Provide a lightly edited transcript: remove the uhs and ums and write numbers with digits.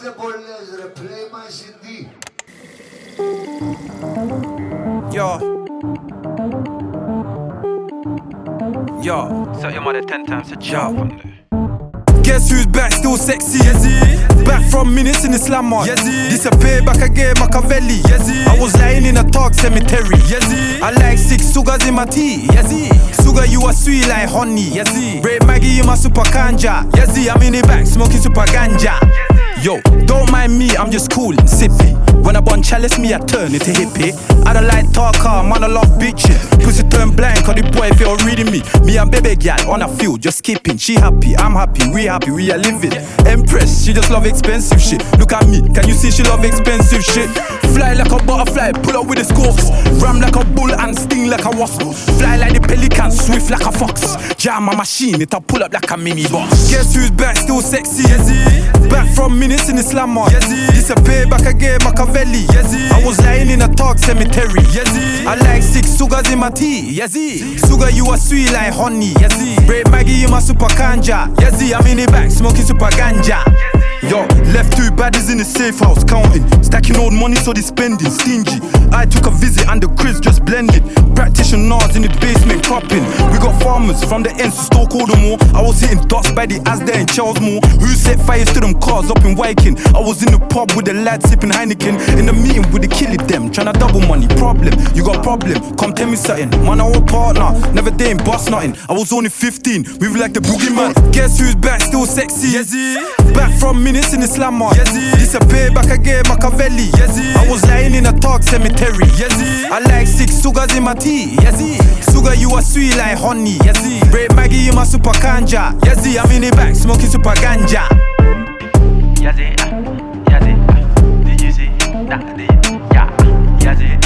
the bollezre, play my CD. Yo, set your mother 10 times a job on there. Guess who's back, still sexy? Back from minutes in the slammer. Disappear back again, Machiavelli. I was lying in a dark cemetery. I like 6 sugars in my tea. Sugar, you are sweet like honey. Ray Maggie in my super kanja. I'm in the back, smoking super ganja. Yo, don't mind me, I'm just cool and sippy. When I bun chalice me, I turn into hippie. I don't like talker, man, I love bitching. Pussy turn blank, cause the boy feel reading me. Me and baby gal on a field, just skipping. She happy, I'm happy, we are living. Empress, she just love expensive shit. Look at me, can you see she love expensive shit? Fly like a butterfly, pull up with the scopes. Ram like a bull and sting like a wasp. Fly like the pelican, swift like a fox. Jam my machine, it'll pull up like a mini boss. Guess who's back, still sexy? Back from minutes in the slammer. Disappear back again, Machiavelli. I was lying in a dark cemetery. I like 6 sugars in my tea. Sugar, you are sweet like honey. Ray Maggie in my super kanja. I'm in the back, smoking super ganja. Yo, left 2 baddies in the safe house, counting. Stacking old money so they spending, stingy. I took a visit and the Chris just blended. Practitioners in the basement cropping. We got farmers from the ends to Stoke Aldermore. I was hitting dots by the Asda in Charlesmore. Who set fires to them cars up in Wyking? I was in the pub with the lads sipping Heineken. In the meeting with the killie them, tryna double money. Problem, you got problem, come tell me something. Man, our partner, never dating, bust nothing. I was only 15, we were like the boogeyman. Guess who's back, still sexy? Back from minutes in the slammer. Disappear back again, Machiavelli. I was lying in a dark cemetery. I like 6 sugars in my tea. Sugar, you are sweet like honey. Ray Maggie in my super kanja. I'm in the back, smoking super ganja. Did you see that? Yeah,